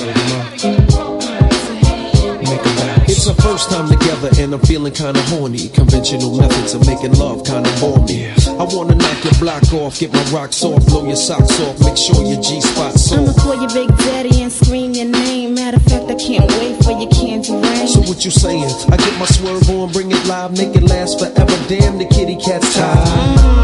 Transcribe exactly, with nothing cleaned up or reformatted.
It's our first time together and I'm feeling kinda horny. Conventional methods of making love kinda bore me. I wanna knock your block off, get my rocks off, blow your socks off, make sure your G-spot's I'ma off. call your big daddy and scream your name. Matter of fact, I can't wait for your candy rain. So what you saying? I get my swerve on, bring it live, make it last forever. Damn, the kitty cat's tired.